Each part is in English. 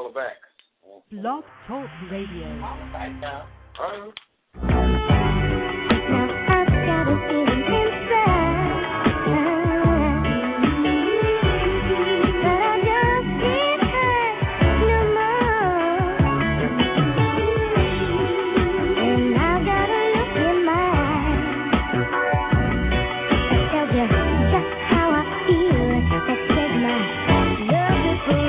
call her back. Blog Talk Radio. Call her back now. Now I've got a feeling inside that I just can't hide no more, and I've got a look in my eyes that tells you just how I feel. That says my love is for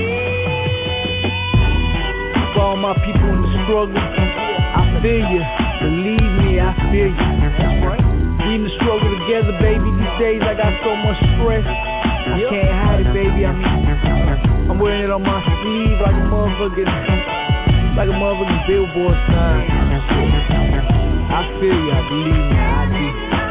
real. For all my people in the struggle, I feel you. Believe me, I feel you. That's right. We in the struggle together, baby. These days I got so much stress. I can't hide it, baby. I mean, I'm wearing it on my sleeve like a motherfucking billboard sign. I feel you. I believe me. I do.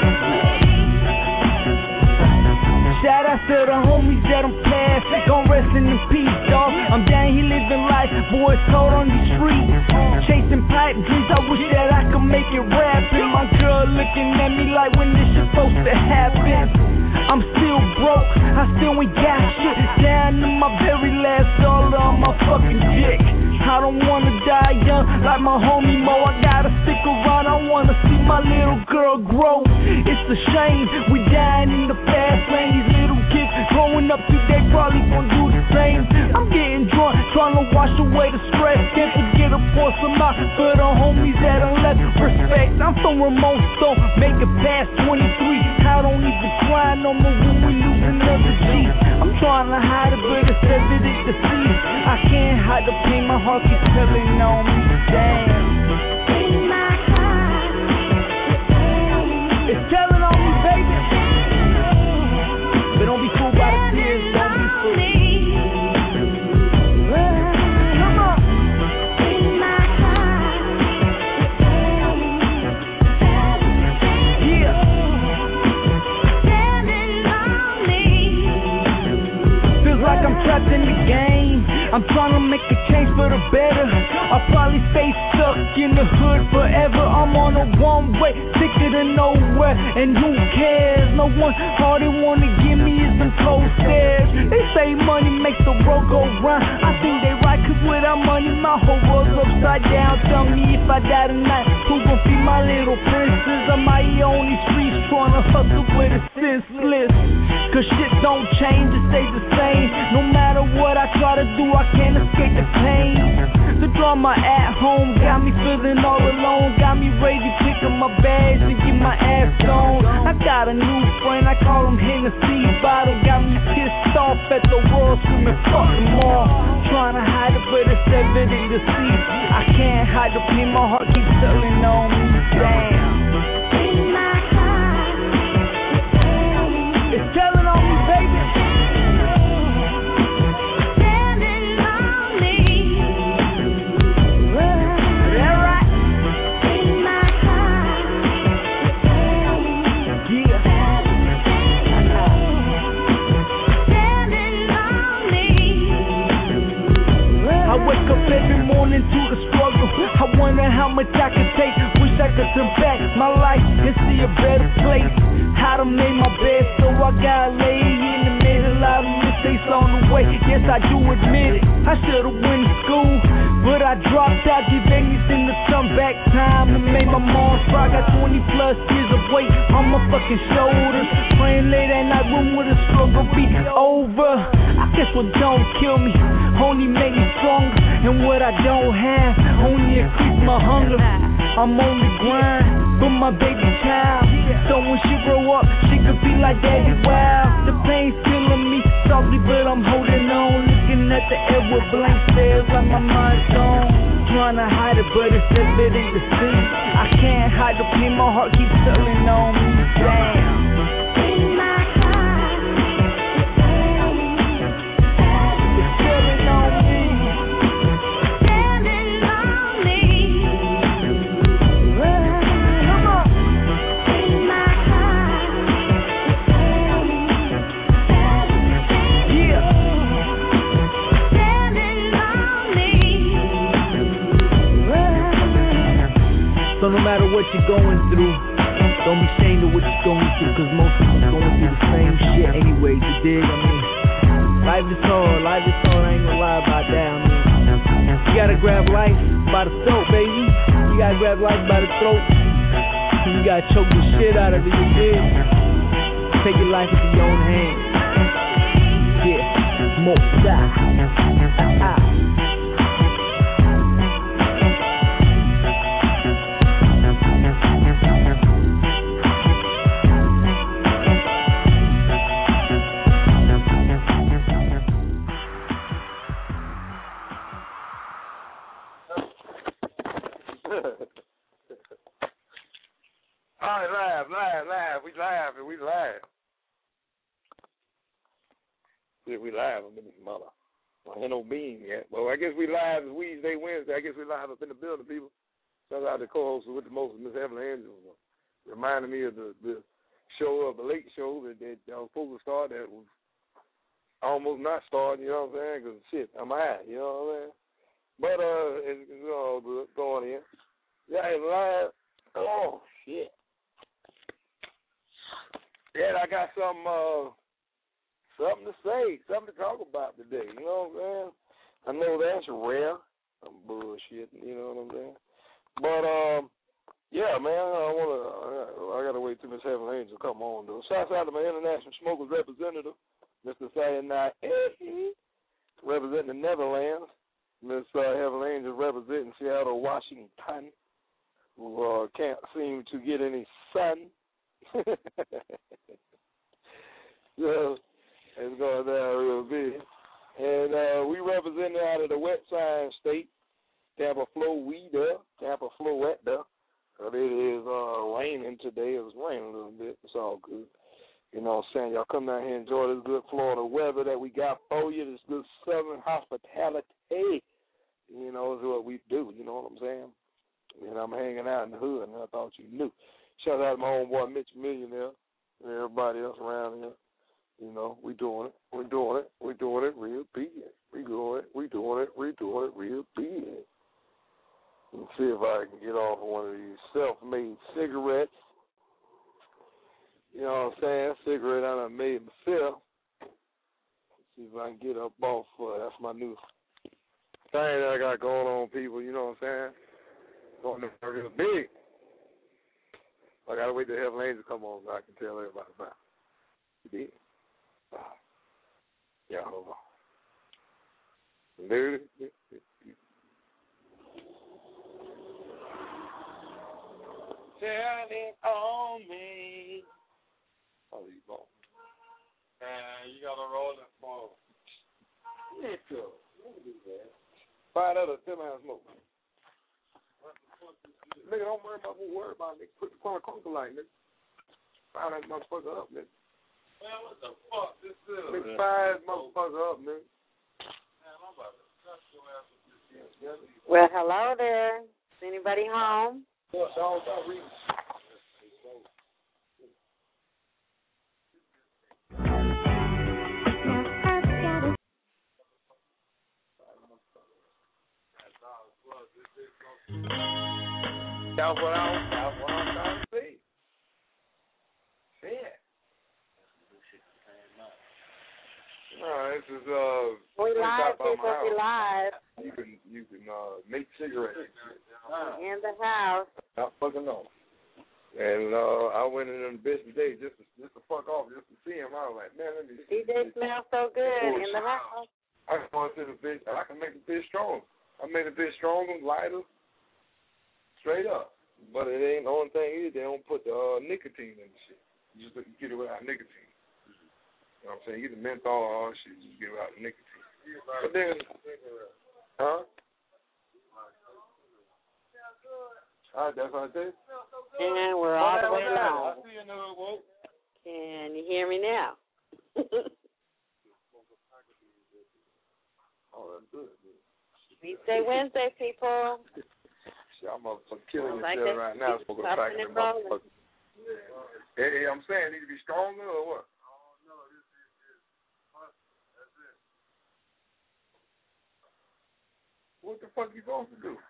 Shout out to the homies that I'm past. Gon' rest in peace, dawg. I'm down here living life, boys cold on these streets. Chasing pipe dreams, I wish that I could make it rapping. My girl looking at me like when this shit supposed to happen. I'm still broke, I still ain't got shit. Down to my very last dollar on my fucking dick. I don't wanna die young like my homie Mo. I gotta stick around, I wanna see my little girl grow. It's a shame we dying in the fast lane. These little kids growing up today probably gon' do the same. I'm getting drunk, trying to wash away the stress. Can't forget to pour some out for the homies that done left respect. I'm from Ramon Stone, make it past 23. I don't even cry no more when we lose another G. I'm trying to hide it, but it's evident to see. I can't hide the pain, my heart keeps telling on me. Damn. In my heart, It's telling on me, baby. But don't be fooled by the tears, don't be fooled. Come on. in my heart, Yeah. telling on me. Feels like I'm trapped in the game. I'm trying to make a change for the better. I'll probably stay stuck in the hood forever. I'm on a one-way ticket to nowhere, and who cares? No one, all they wanna give me is them cold stares. They say money makes the world go round. I think they right, cause without money my whole world's upside down. Tell me if I die tonight, who gon' feed my little princess? I'm out here on these streets trying to hustle with a senseless. Cause shit don't change, it stays the same. No matter what I try to do, I can't escape the pain. The drama at home got me feeling all alone. Got me ready to pick up my bags and get my ass on. I got a new friend, I call him Hennessy Bottle. Got me pissed off at the world, screaming fuck them all. Trying to hide it, but it's evident to see. I can't hide the pain, my heart keeps telling on me. Damn. In my heart, It's telling on me, baby. telling on me. That right? In my heart, Yeah. telling on me. I wake up every morning to the struggle. I wonder how much I can take. Wish I could turn back my life and see a better place. I done made my bed, so I gotta lay in the middle. A lot of mistakes on the way. Yes, I do admit it. I should've went to school, but I dropped out. Give anything to turn back time and made my mom proud. Got 20 plus years of weight on my fucking shoulders. Praying late at night, when will the struggle be over? I guess what don't kill me only make me stronger, and what I don't have only increase my hunger. I'm on the grind for my baby child, so when she grow up, she could be like Daddy Wow. The pain's killing me softly, but I'm holding on. Looking at the air with blank stares like my mind's gone. Trying to hide it, but it's evident to see. I can't hide the pain, my heart keeps telling on me. Damn. In my heart, It's telling on me. telling on me. Come on. In my heart, Yeah. telling on me. So no matter what you're going through, don't be ashamed of what you're going through, cause most people going through the same shit anyways, you dig? I mean, life is hard, I ain't gonna lie about that. I mean, by the throat, baby. You gotta grab life by the throat. You gotta choke the shit out of it, you dig? Take your life into your own hands. Yeah, more die. All right, live. We live. Yeah, we live. I'm in this mother. I ain't no bean yet. Well, I guess we live. It's Wednesday. I guess we live up in the building, people. Shout out to co-host with the most, Miss Evelyn Angels. Reminding me of the show of the late show that I was supposed to start that was almost not starting, you know what I'm saying? Because, shit, I'm high, you know what I'm saying? But it's all good. Going in. Yeah, it's live. Oh, shit. Yeah, I got something to say, something to talk about today. You know what I'm saying? I know that's rare. I'm bullshitting, you know what I'm saying? But yeah, man, I gotta wait till Miss Heaven Angel come on though. Shouts out to my international smokers representative, Mr. Sayonara, representing the Netherlands. Miss Heaven Angel representing Seattle, Washington, who can't seem to get any sun. So it's going down real big. And we represented out of the wet side state, Tampa Florida, Tampa Florida. It is raining today. It was raining a little bit. It's all good. You know what I'm saying? Y'all come down here and enjoy this good Florida weather that we got for you, this good southern hospitality. You know, is what we do. You know what I'm saying? And I'm hanging out in the hood, and I thought you knew. Shout out to my homeboy Mitch Millionaire and everybody else around here. You know, we doing it real big. We doing it real big. Let's see if I can get off of one of these self-made cigarettes. You know what I'm saying? Cigarette I done made myself. Let's see if I can get up off. That's my new thing that I got going on, people. You know what I'm saying? Going real big. I gotta wait till Heaven Angel come on so I can tell everybody about it. You did? Yeah, hold on. Dude. Tell it on me. Oh, you going? You gotta roll it for. Let's go. Find out a 10-ounce smoke. Nigga, don't worry about nigga. Put the corner conker light, nigga. Fire that motherfucker up, nigga. Man, what the fuck this is? Nigga, fire that motherfucker up, nigga. Man, I'm about to cut your ass with this. Well, hello there. Is anybody home? Yeah, dog, stop reading. That's what I'm trying to see. Shit. No, this is we live, people. We live. You can make cigarettes. In the house. Not fucking on. And I went in on the bitch today just to fuck off, just to see him. I was like, man, let me see. DJ smells so good in the house. I just want to see the bitch. I can make the bitch stronger. I made the bitch stronger, lighter, straight up. But it ain't the only thing is they don't put the nicotine in the shit. You just get it without nicotine. You know what I'm saying? You get the menthol and all that shit, you get it without the nicotine. But then, huh? All right, that's what I said. And we're all the way along. I see you now, Whoa. Can you hear me now? Oh, that's good. Wednesday, people. I'm motherfucking killing like yourself right now. I'm saying, need to be stronger or what? Oh, no, this is that's it. What the fuck you supposed to do?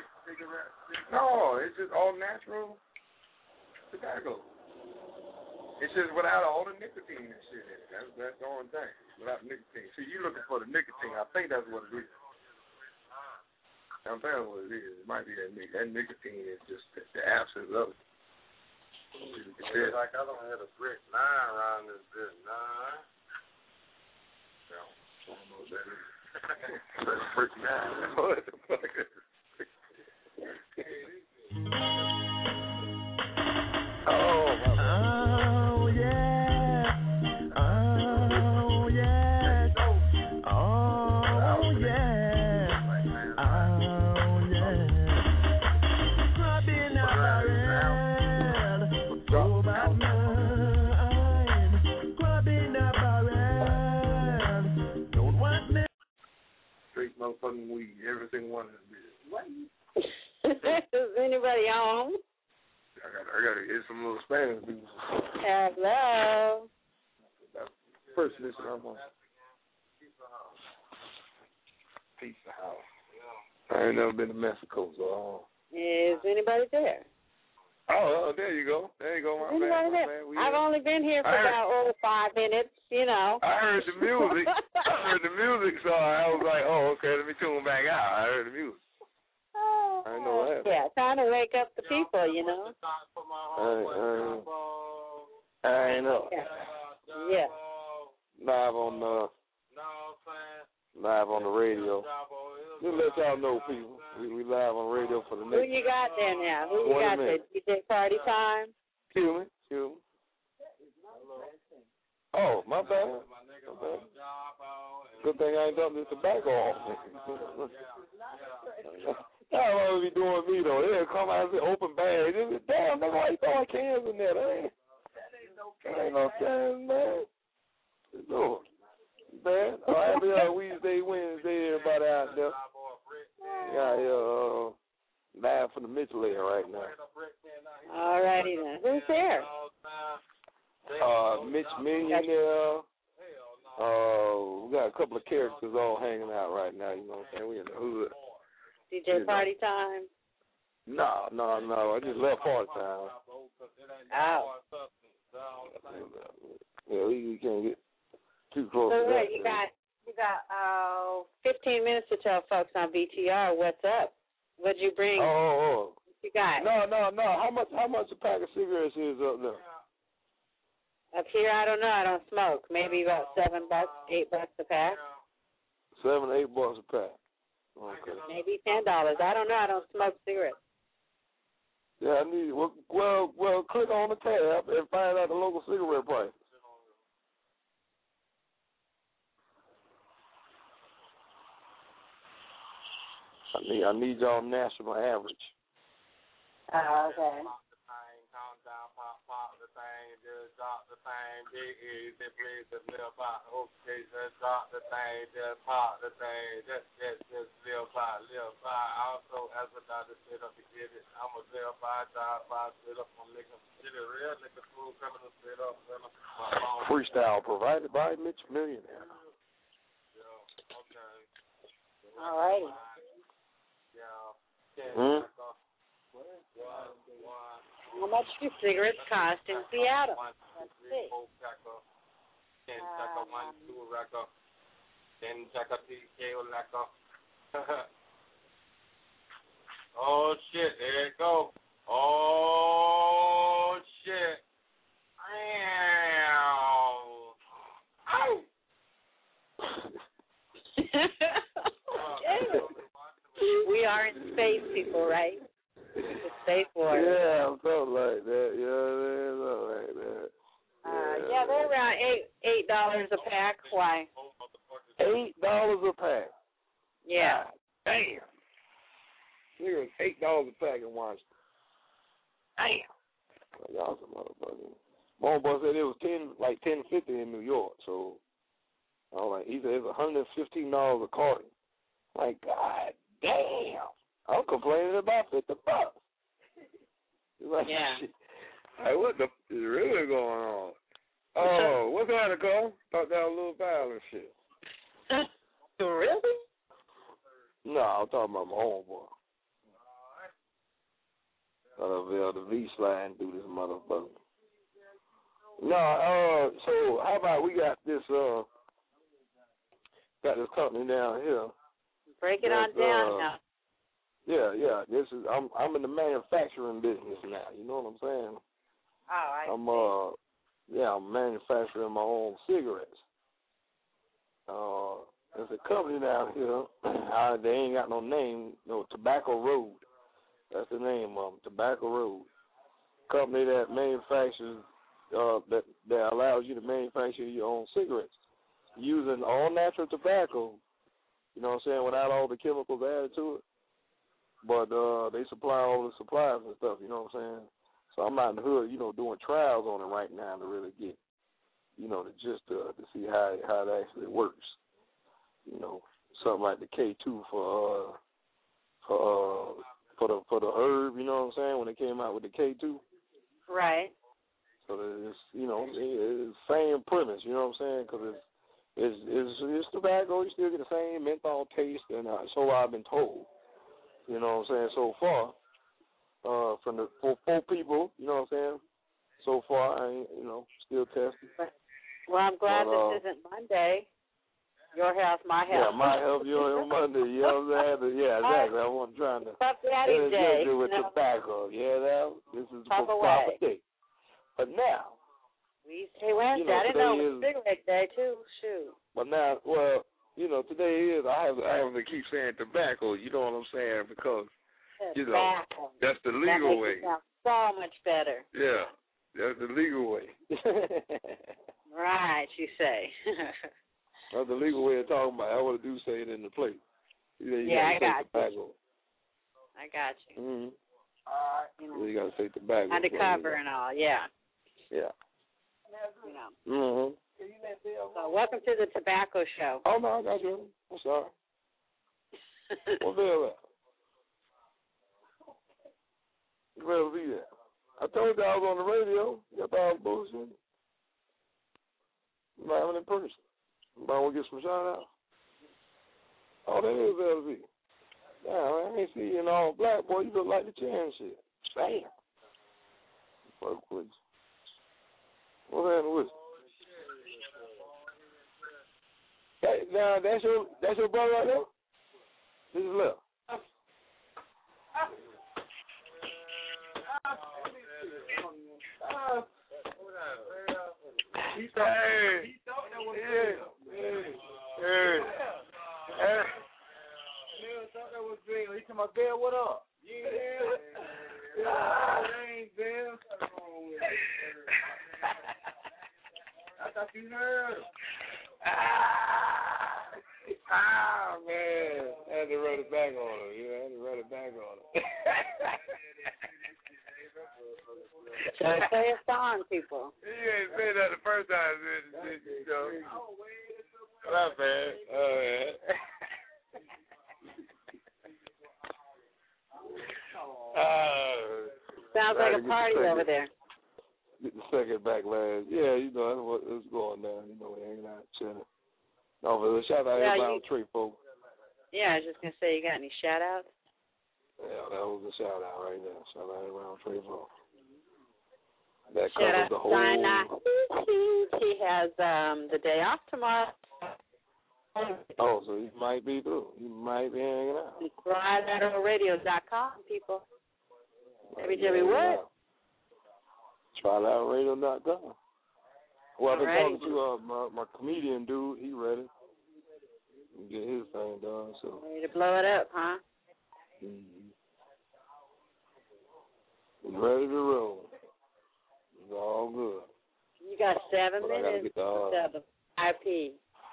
No, it's just all natural tobacco. It's just without all the nicotine and shit in it. That's the only thing. Without nicotine. See, you looking for the nicotine. I think that's what it is. I'm telling you what it is. It might be that nicotine is just the absence of it. It's like I don't have a brick 9 around this bitch. 9. No, I don't know what that is. That's brick 9. What the fuck is it? Oh, yeah. Oh, yeah. Oh, yeah. Oh, yeah. Rubbing up our head. Oh, my mind. Rubbing up our head. Don't want me. Straight motherfucking weed. Everything one is good. What? Is anybody home? I gotta get some little Spanish people. Hello. First listen, I'm on Pizza House. I ain't never been to Mexico, so Is anybody there? Oh, there you go. There you go, my Anybody man. there? I've only been here for about 5 minutes, you know. I heard the music. So I was like, oh, okay, let me tune back out. I heard the music. I know that. Yeah, trying to wake up the people, you know. I know. Yeah. Live on the radio. Just let y'all know, people. We live on radio for the next. Who you got there now? Who you got there? DJ Party Time? Excuse me. Oh, my bad. Good thing I ain't dumped this tobacco off. Y'all always be doing me, though. They'll come out and say, open bag. Damn, nigga, why you throwing cans in there? That ain't no cans, man. No. Man, happy Wednesday, everybody out there. Yeah, live from the Mitchell area right now. All righty then. Who's there? Mitch Millionaire. We got a couple of characters all hanging out right now, you know what I'm saying? We in the hood. DJ Party Time? No. I just left Party Time. Oh. Yeah, we can't get too close So to that. wait, you got 15 minutes to tell folks on VTR what's up. What'd you bring? Oh. What you got? No. How much a pack of cigarettes is up there? Up here, I don't know. I don't smoke. Maybe about $7, $8 a pack. $7, $8 a pack. Okay. Maybe $10. I don't know. I don't smoke cigarettes. Yeah, I need. Well, click on the tab and find out the local cigarette price. I need y'all national average. Oh, okay. Freestyle provided by Mitch Millionaire. All righty. How much do cigarettes cost in Seattle? Let's see. Oh, shit. There it go. Oh, shit. We are in space, people, right? The space war. Yeah, something like that. Something like that. Yeah, they're around $8 a pack. Why? $8 a pack. Yeah. Damn. Nigga, $8 a pack in Washington. Damn. Y'all some motherfuckers. My boy said it was $10.50 in New York. So, I was like, he said it's $115 a carton. Like, God damn. I'm complaining about $50. It's like, yeah. Shit. Like, what the is really going on? Oh, what's that, Nicole? Thought that was a little foul and shit. Really? No, I'm talking about my homeboy. Thought I'd be able to V-slide through this motherfucker. No, so how about we got this company down here. Break it on down now. Yeah. This is I'm in the manufacturing business now. You know what I'm saying? Oh, I'm manufacturing my own cigarettes. There's a company down here. They ain't got no name. No, Tobacco Road. That's the name of them. Tobacco Road. Company that manufactures that allows you to manufacture your own cigarettes using all natural tobacco. You know what I'm saying? Without all the chemicals added to it. But they supply all the supplies and stuff. You know what I'm saying? So I'm out in the hood, doing trials on it right now to really get, to see how it actually works. Something like the K2 for the herb. You know what I'm saying? When they came out with the K2. Right. So it's it's same premise. You know what I'm saying? Because it's tobacco. You still get the same menthol taste, and so I've been told. You know what I'm saying? So far. From the four people, you know what I'm saying? So far, I ain't, still testing. Well, I'm glad this isn't Monday. Your health, my health. Yeah, my health, your health Monday. You know what I'm saying? Yeah, exactly. I wasn't trying to. Puff Daddy Day. With tobacco. Yeah, this is the proper day. But now. We say Wednesday. I didn't know it was cigarette day, too. Shoot. But now, today is, I have to keep saying tobacco, you know what I'm saying? Because. That's the legal way. That makes it sound so much better. Yeah, that's the legal way. Right, you say. That's the legal way of talking about it. I would do say it in the plate. I got you. I got you. Mm-hmm. You got to say tobacco. Undercover and all, yeah. Yeah. Mm-hmm. So welcome to the Tobacco Show. Oh, no, I got you. I'm sorry. What the hell? Where be that? I told you I was on the radio. You thought I was bullshit. I'm not having in person. But I want to get some shout outs. Oh, that is LV. Damn, I ain't see you in all black, boy. You look like the chair and shit. Damn. Fuck with you. What's happening with you? Hey, now, that's your brother right there? This is left. He thought that was real. Bill thought that was real. He told my Bill, what up? Yeah. It ain't Bill. I thought you heard. Man. I had to run it back on him. I had to run it back on him. So play a song, people. You ain't said that the first time, did you? My bad. Oh, man. Sounds like a party over there. Get the second backlash. Yeah, that's what's going down. We're hanging out, chilling. No, but shout out everybody on Trey, folks. Yeah, I was just going to say, you got any shout outs? Yeah, that was a shout out right there. Shout out around Trey, folks. That shout covers out the whole. He has the day off tomorrow. Oh, so he might be through. He might be hanging out. TriLateralRadio.com, people. Maybe Jimmy Wood. TriLateralRadio.com. Well, I've been Alrighty. talking to my comedian dude. He ready to get his thing done. So ready to blow it up, huh? Mm-hmm. Ready to roll. It's all good. You got 7 but minutes. I gotta get IP.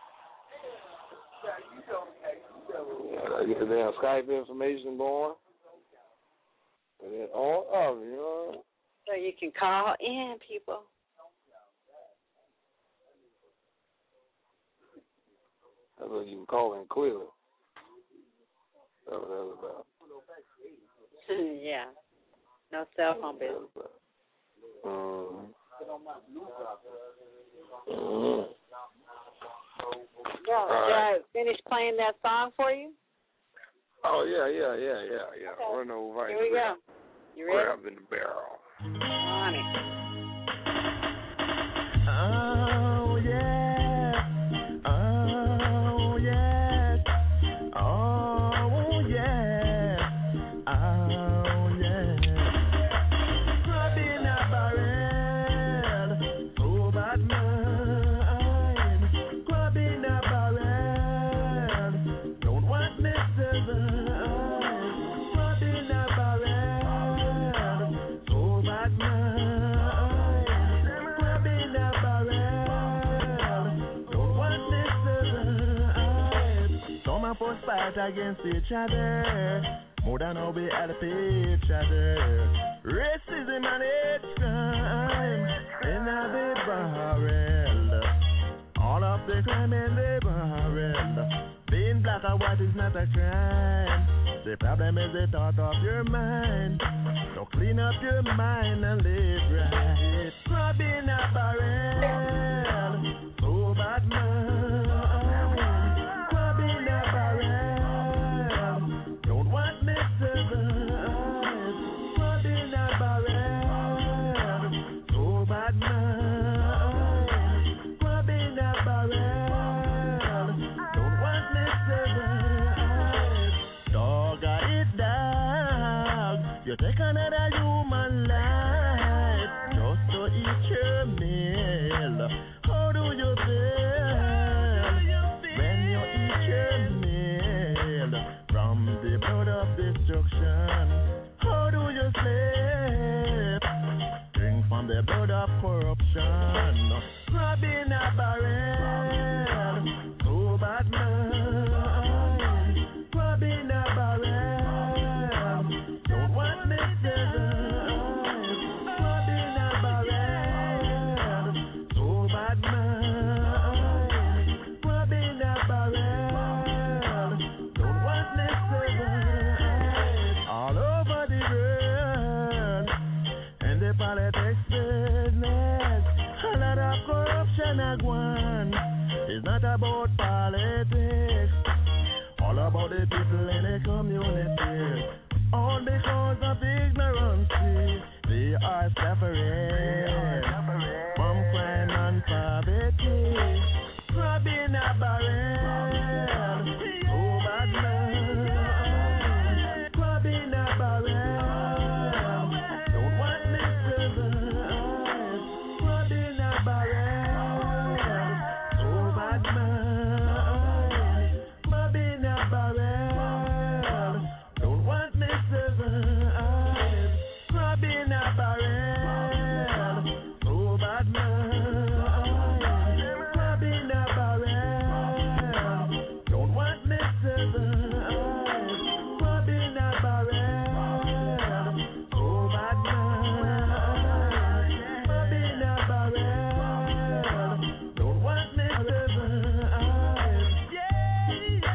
I gotta get the damn Skype information going. And then on up, you know. So you can call in, people. That's what you can call in clearly. That's what that was about. Yeah. No cell phone business. Well, did I finish playing that song for you? Oh, yeah. Okay. Run over. Here we go. You ready? Grab in the barrel. On it. almost fight against each other. More than how we help each other. Racism and hate crime in a big barrel. All of the crime in the barrel. Being black or white is not a crime. The problem is the thought of your mind. So clean up your mind and live right. Rubbing a barrel, so bad man. Rubbing a barrel, don't want me to survive. Rubbing a barrel, so bad man. Rubbing a barrel, don't want me to survive. Dog, I eat dog. You take another human life just to eat your meal. How do you feel when you eat your meal from the blood of destruction? How do you sleep? Drink from the blood of corruption. Robbing a barrel, so bad man. Robbing a barrel, don't want me to survive. Robbing a barrel, so bad man. Robbing a barrel, don't want me to survive. All over the world, and the politics business, a lot of corruption and one. It's not about politics, all about the people in the community. All because of ignorance, they are suffering from crime and poverty. Robbing a barrel, oh bad man. Robbing a barrel, don't want me to survive. Robbing a barrel, oh bad man. Robbing a barrel, don't want me to survive. Robbing a barrel, oh bad man. Robbing a barrel, don't want me to survive. Robbing a barrel, oh bad man. Robbing a barrel, don't want me to survive. Yeah,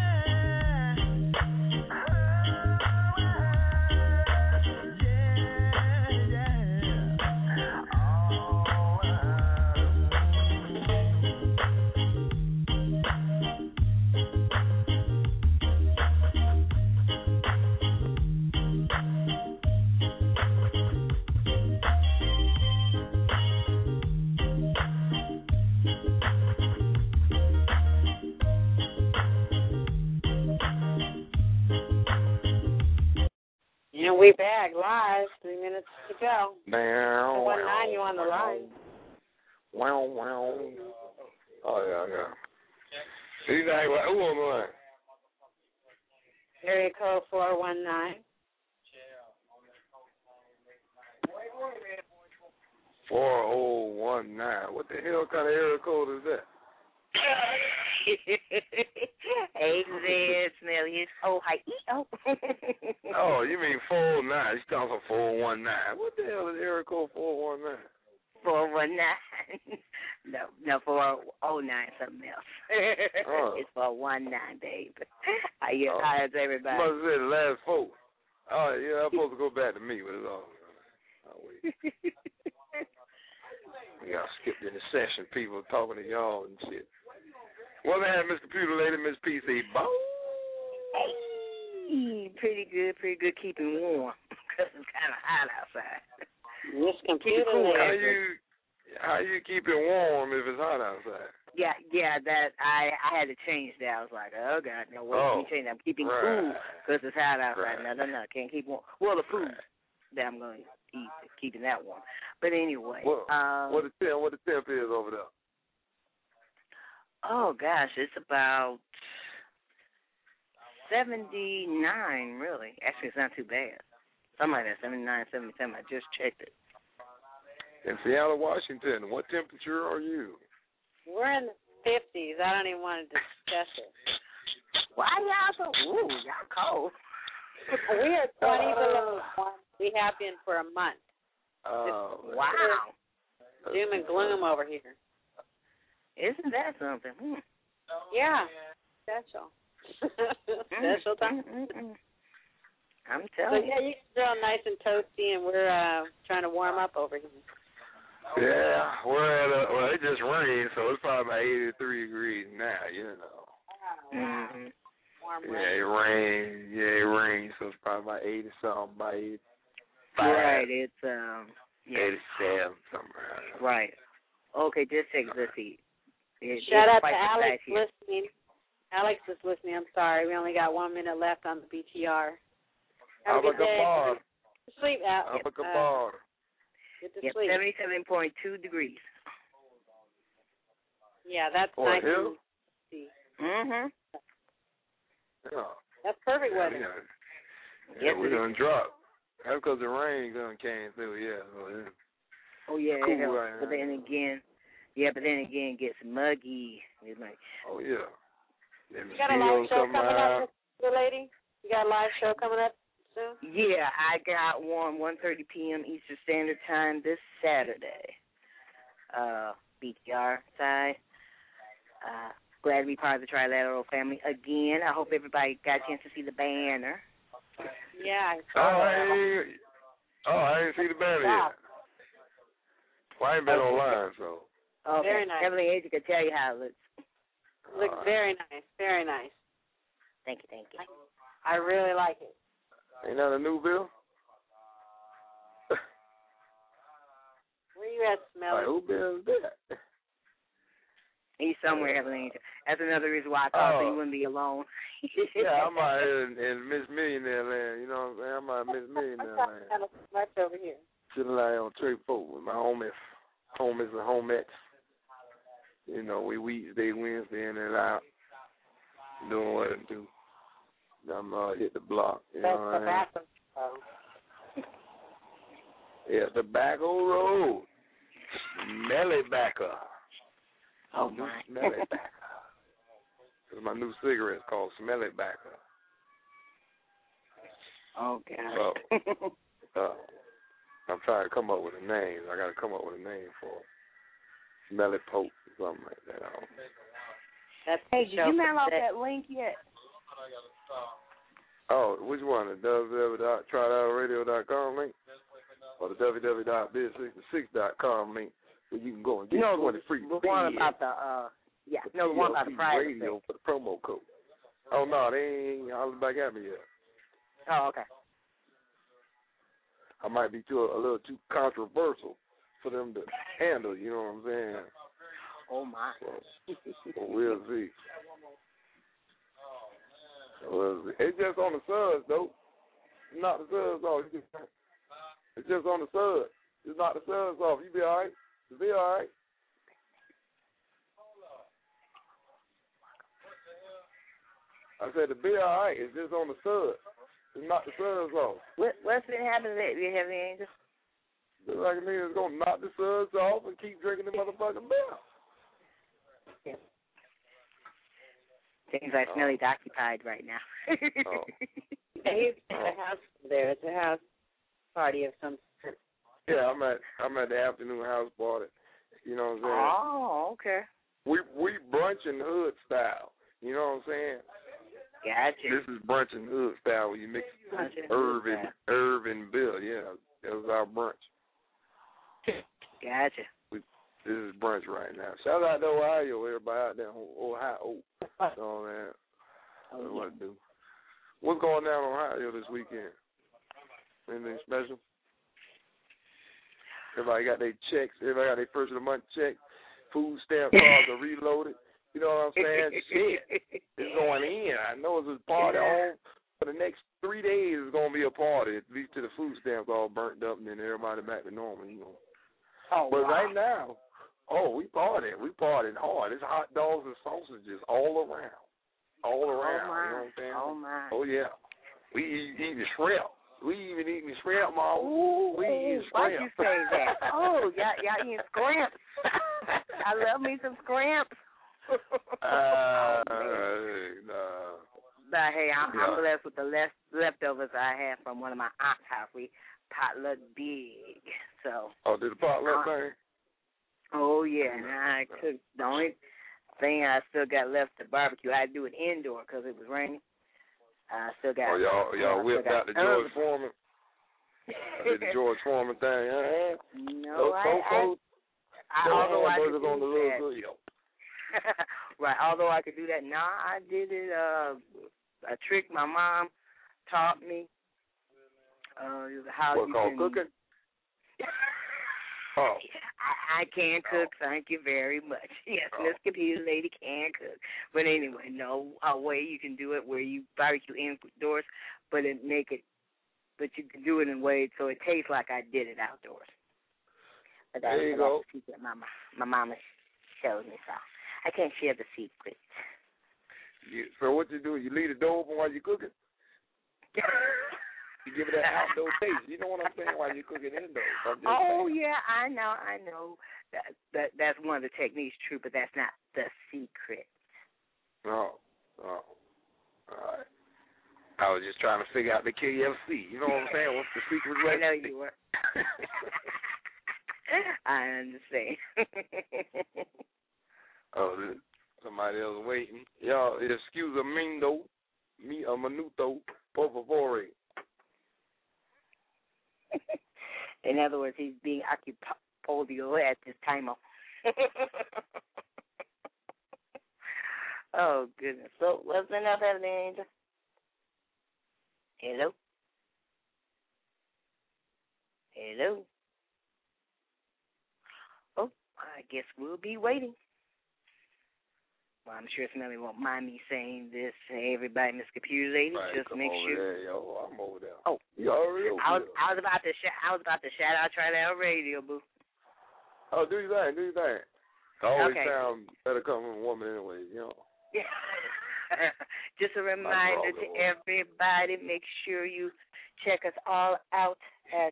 And we back live. 3 minutes to go. Wow. 19, you on the line. Wow, wow. Oh, yeah. Who on the line? Area code 419. 4019. What the hell kind of area code is that? Hey, Zed, Smelly. Oh, hi. Oh, you mean 409. You talking for 419. What the hell is area code 419? 419. No, 409, something else. Oh. It's 419, babe. How's everybody? You must have said the last four. Oh, yeah, I'm supposed to go back to me, but it's all. Oh, wait. We got skipped in the session, people talking to y'all and shit. Well, man, Miss Computer Lady, Miss PC, Bo. Hey, pretty good, keeping warm, because it's kind of hot outside. Miss Computer cool. Lady. How you keep it warm if it's hot outside? Yeah, that I had to change that. I was like, oh, God, no, wait, let me change that. I'm keeping cool because it's hot outside. Right. No, can't keep warm. Well, the food that I'm going to eat is keeping that warm. But anyway. What the temp is over there? Oh, gosh, it's about 79, really. Actually, it's not too bad. Something like that, 79, 77. I just checked it. In Seattle, Washington, what temperature are you? We're in the 50s. I don't even want to discuss it. Why y'all so? Ooh, y'all cold. We are 20 below. We have been for a month. Oh, wow. Doom and gloom over here. Isn't that something? Yeah. Special. Special time. I'm So, telling you. yeah, you can feel nice and toasty, and we're trying to warm up over here. Yeah, we're at well, it just rained, so it's probably about 83 degrees now, you know. Mm-hmm. Warm Yeah, it rained. Yeah, it rained, so it's probably about 80 something, about 85. Right, it's 87 something. Right. Okay, just check. Let's see. Shout out to Alex listening. Alex is listening. I'm sorry, we only got 1 minute left on the BTR. Have a good day. Sleep out. Get to sleep. 77.2 degrees. Yeah, that's nice to see. Mhm. Yeah. That's perfect weather. Yeah, we're gonna drop. That's because the rain gonna came through. Yeah. Oh yeah. Cool right but then again, it gets muggy. It's like. Oh yeah. You got a live show coming up, good lady? You got a live show coming up soon? Yeah, I got one 1:30 p.m. Eastern Standard Time this Saturday. BTR side. Glad to be part of the Trilateral family again. I hope everybody got a chance to see the banner. Yeah. I didn't see the banner yet. Well, I ain't been online, so. Okay. Very nice. Heavenly Angel can tell you how it looks. Looks very nice. Very nice. Thank you. I really like it. Ain't that a new bill? Where you at, Smelly? Who bill is that? He's somewhere, Heavenly Angel. That's another reason why I thought so you wouldn't be alone. Yeah, I'm out here in Miss Millionaire land. You know what I'm saying? I'm out in Miss Millionaire land. Not much over here. Sitting out on Trade Folk with my homies and homettes. You know, we Wednesday in and out, doing what I do. I'm hit the block. You know what I mean? Yeah, Tobacco Road. Smelly Backer. Oh, my. Smelly Backer. This is my new cigarette. It's called Smelly Backer. Oh, God. So, I'm trying to come up with a name. I got to come up with a name for it. Smelly Pope or something like that. Hey, did you mail out that link yet? Oh, which one? The www.triloudradio.com link? Or the www.biz66.com link where you can go and get 20 free. The one about the, the one about the private radio thing. for the promo code. Oh, no, they ain't hollering back at me yet. Oh, okay. I might be a little too controversial for them to handle, you know what I'm saying? Oh, my. So we'll see. It's just on the suds, though. It's not the suds off. It's just on the suds. It's not the suds off. You be all right. You be all right. I said to be all right. It's just on the suds. It's not the suds off. What's been happening lately, Heavenly Angel? Looks like a nigga's going to knock the suds off and keep drinking the motherfucking beer. Yeah. Seems like Smelly's occupied right now. He's at a house there. It's a house party of some sort. Yeah, I'm at the afternoon house party. You know what I'm saying? Oh, okay. We brunching hood style. You know what I'm saying? Gotcha. This is brunching hood style where you mix herb and bill. Yeah, that was our brunch. Gotcha. This is brunch right now. Shout out to Ohio, everybody out there. Ohio. So, man, what to do. What's going down in Ohio this weekend? Anything special? Everybody got their checks. Everybody got their first of the month check. Food stamp cards are reloaded. You know what I'm saying? Shit. It's going in. I know it's a party on. For the next 3 days, it's going to be a party. At least till the food stamps all burnt up and then everybody back to normal, you know. Oh, but wow. right now, we partying. We partying hard. It's hot dogs and sausages all around. All around. Oh, you know what I'm saying? Oh, my. Oh, yeah. We eating shrimp. We even eating shrimp, Mom. We eating shrimp. Why'd you say that? Oh, y'all eating scrimps. I love me some scrimps. Nah. I had. I'm blessed with the leftovers I had from one of my aunt's house. We potluck big. So. Oh, did the potluck thing? Oh, yeah. And I cooked. The only thing I still got left to barbecue, I had to do it indoor because it was raining. I still got. Oh, y'all whipped out the George Foreman? Did the George Foreman thing? No, although I could do on the little that. Right, although I could do that. Nah, I did it, a trick my mom taught me. How what, you called can... cooking? Oh. I can cook, thank you very much. Yes, Miss Computer Lady can cook. But anyway, no, a way you can do it where you barbecue indoors, but you can do it in ways so it tastes like I did it outdoors. But that's there you go. The secret my mama showed me, so I can't share the secret. So what you do? You leave the door open while you cooking? You give it that outdoor taste. You know what I'm saying? While you cooking indoors. Oh yeah, I know. That's one of the techniques, true, but that's not the secret. Oh, all right. I was just trying to figure out the KFC. You know what I'm saying? What's the secret recipe? I know you were. I understand. Oh, somebody else waiting. Y'all, excuse me, a minuto, por favor. In other words, he's being occupodio at this time. Oh, goodness. So, what's enough of the angel? Hello? Hello? Oh, I guess we'll be waiting. Well, I'm sure Smelly won't mind me saying this. Hey, everybody, Miss Computer Lady, right, just make sure. There, yo. I'm over there. Oh, you already over I was about to shout out Try That Radio, boo. Oh, do you think? I always okay. sound better coming from a woman anyway, you know. Just a reminder to everybody, make sure you check us all out at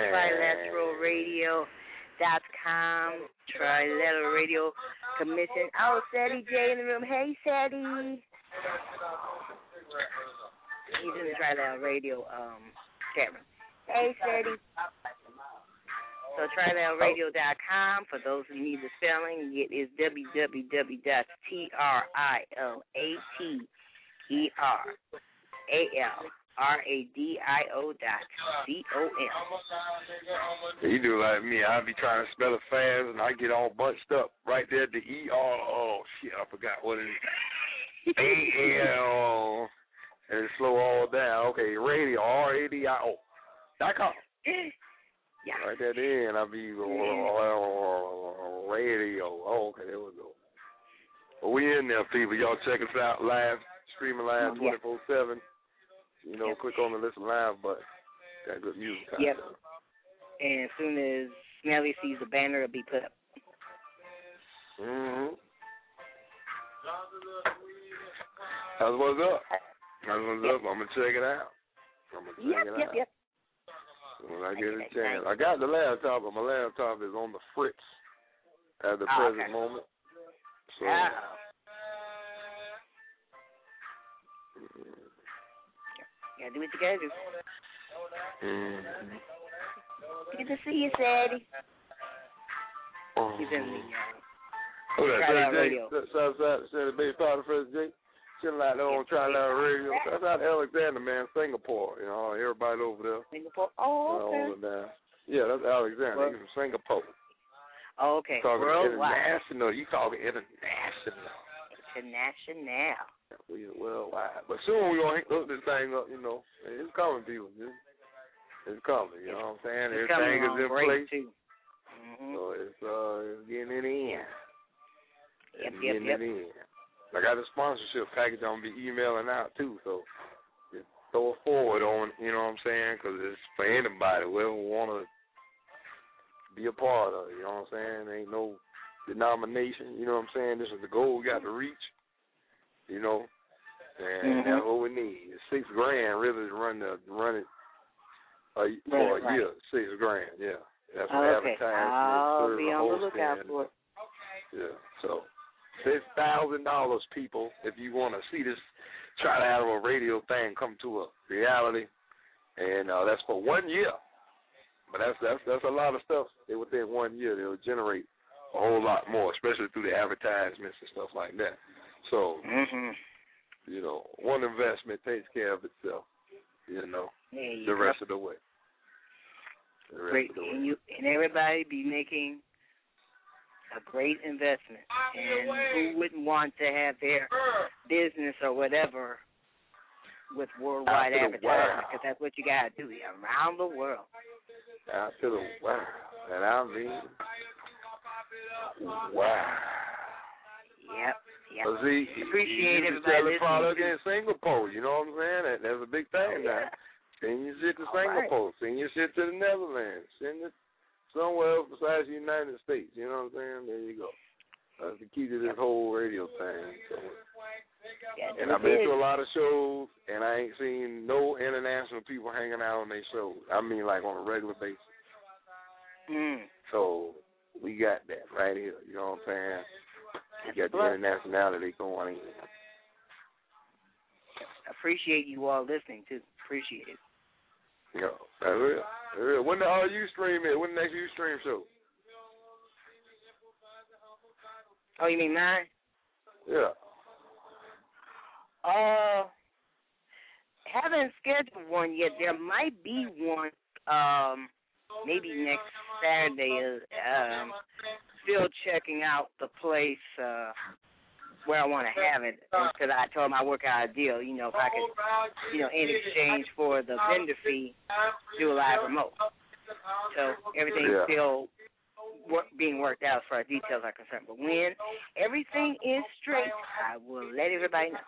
trilateralradio.com, Trilateral Radio Commission. Oh, Sadie J in the room. Hey, Sadie. He's in the Trilateral Radio chat room. Hey, Sadie. So trilateralradio.com, for those who need the spelling, it is www.trilateralradio.com. You do like me. I be trying to spell it fast, and I get all bunched up right there at the ER. Oh, shit, I forgot what it is. A-L, and slow all down. Okay, radio, RADIO.com. Yeah. Right at the end, I'll be radio. Oh, okay, there we go. Well, we in there, people. Y'all check us out live, streaming live 24/7. You know, click on the listen live button. Got good music. Yep. And as soon as Smelly sees the banner, it'll be put up. Mm-hmm. That's what's up. I'm going to check it out. Yep. When I get a chance. I got the laptop, but my laptop is on the fritz at the present moment. So, gotta do what you gotta do. Mm-hmm. Good to see you, Sadie. He's in the radio. Southside, Sandy Bay, Powder, Fresh J. Chilling out there on Trilateral Radio. That's out Alexander, man, Singapore. You know, everybody over there. Singapore? Oh, okay. Yeah, that's Alexander. He's from Singapore. Oh, okay. Talking worldwide. International. You talking international. International. We worldwide. But soon we're going to hook this thing up, you know. It's coming, people. It's coming, you know what I'm saying? Everything is in place. Too. Mm-hmm. So it's getting it in. Yep. It in. I got a sponsorship package I'm going to be emailing out, too, so just throw it forward on, you know what I'm saying, because it's for anybody, whoever want to be a part of it, you know what I'm saying? There ain't no denomination, you know what I'm saying? This is the goal we got to reach, you know, and that's what we need. It's $6,000 really to run it for a year, $6,000, yeah. That's what advertising. I'll be on the lookout for it. Yeah, so $6,000, people, if you want to see this Trilateral Radio thing come to a reality, and that's for 1 year. But that's a lot of stuff. Within 1 year, they'll generate a whole lot more, especially through the advertisements and stuff like that. So, one investment takes care of itself. The rest of the way. Great, and everybody be making a great investment. And who wouldn't want to have their business or whatever with worldwide advertising? Because that's what you got to do around the world. Out to the world. And I mean, wow. Yep. See, appreciate everybody sell the product in Singapore. You know what I'm saying? That's a big thing now. Send your shit to Singapore. Right. Send your shit to the Netherlands. Send it somewhere else besides the United States. You know what I'm saying? There you go. That's the key to this whole radio thing. So, and I've been to a lot of shows, and I ain't seen no international people hanging out on their shows. I mean, like on a regular basis. So we got that right here. You know what I'm saying? We got the internationality going in. Appreciate you all listening, too. Appreciate it. Yeah, that's real. When the Ustream is? When the next Ustream show? Oh, you mean mine? Yeah. Haven't scheduled one yet. There might be one maybe next Saturday. Still checking out the place where I want to have it, because I told him I work out a deal, if I could, in exchange for the vendor fee, do a live remote. So everything's still being worked out as far as details are concerned. But when everything is straight, I will let everybody know.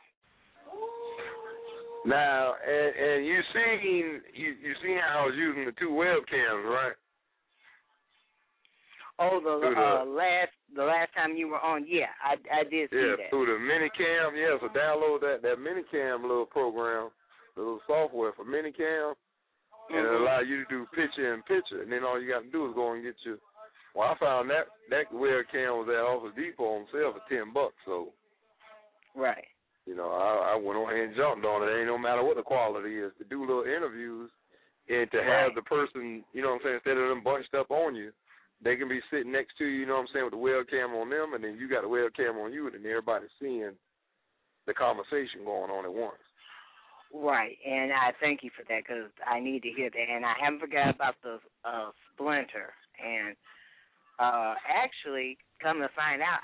Now, and you seen how I was using the 2 webcams, right? Oh, the last time you were on, I did see that. Yeah, through the Minicam, so download that Minicam little program, the little software for Minicam, and it allows you to do picture-in-picture, and then all you got to do is go and get your. Well, I found that webcam was at Office Depot on sale for $10, so. Right. I went on ahead and jumped on it. It ain't no matter what the quality is, to do little interviews and to have the person, instead of them bunched up on you, they can be sitting next to you, with the webcam on them, and then you got a webcam on you, and then everybody's seeing the conversation going on at once. Right, and I thank you for that, because I need to hear that. And I haven't forgot about the Splinter. And actually, come to find out,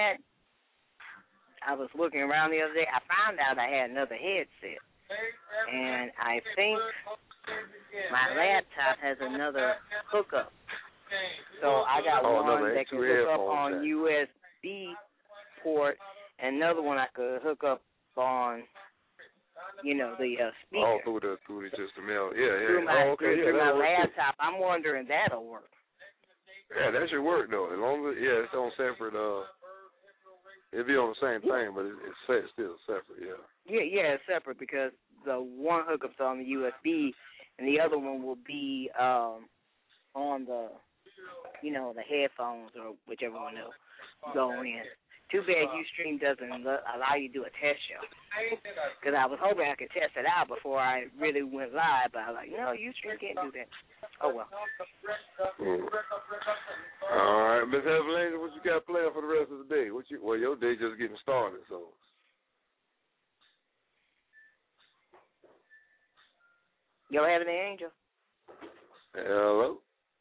I was looking around the other day. I found out I had another headset. And I think my laptop has another hookup. So I got one that can hook up on USB port, and another one I could hook up on, the speaker. Oh, through the mail. Yeah. Through my laptop. I'm wondering that'll work. Yeah, that should work though. As long as it's on separate. It'll be on the same thing, but it's still separate. Yeah. Yeah, it's separate because the one hookup's on the USB, and the other one will be on the. The headphones or whichever one will go in. Too bad Ustream doesn't allow you to do a test show. Because I was hoping I could test it out before I really went live, but I was like, no, Ustream can't do that. Oh, well. All right, Ms. Evelyn, what you got planned for the rest of the day? Your day just getting started, so. You have any, Angel? Hello?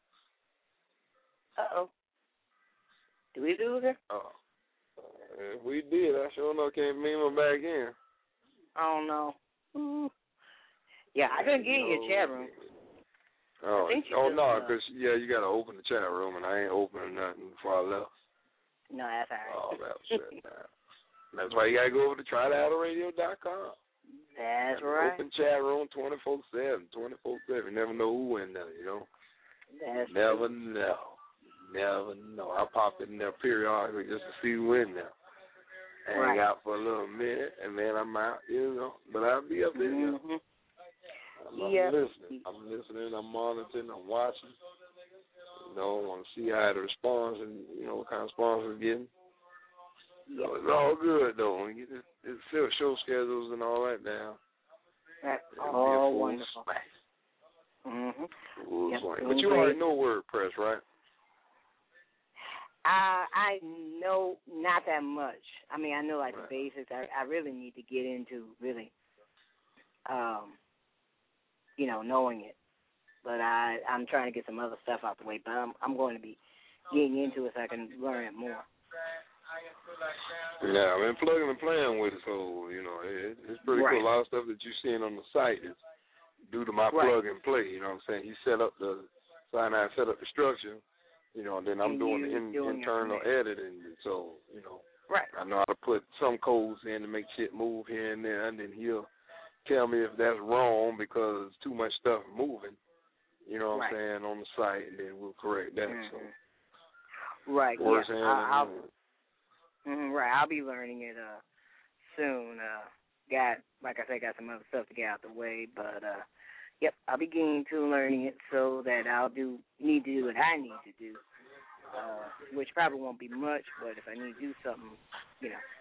Uh-oh. Did we lose her? Oh. If we did, I sure enough can't beam her back in. Oh, no. Ooh. Yeah, I couldn't get in your chat room. Oh, no, because, you got to open the chat room, and I ain't opening nothing before I left. No, that's all right. Oh, that was shut down. That's why you got to go over to trilateralradio.com. That's right. Open chat room 24/7, 24/7. You never know who in there, That's Never know. I pop in there periodically just to see who in there. Hang out for a little minute, and then I'm out, But I'll be up in there. I'm listening. I'm monitoring. I'm watching. I want to see how it responds and, what kind of response we're getting. So it's all good though. It's still show schedules and all that now. That's all wonderful. Yep. But you already know WordPress, right? I know not that much. I mean, I know like the basics. I really need to get into really, knowing it. But I'm trying to get some other stuff out the way. But I'm going to be getting into it so I can learn it more. Yeah, I've been plugging and playing with it, so it's pretty cool. A lot of stuff that you're seeing on the site is due to my plug and play. You know what I'm saying? He set up the structure. And then I'm doing the internal editing. So, I know how to put some codes in to make shit move here and there, and then he'll tell me if that's wrong because too much stuff moving, what I'm saying, on the site, and then we'll correct that. So, right, I'll be learning it soon. Like I said, got some other stuff to get out the way, but, I'll be getting to learning it so that I'll need to do what I need to do, which probably won't be much, but if I need to do something,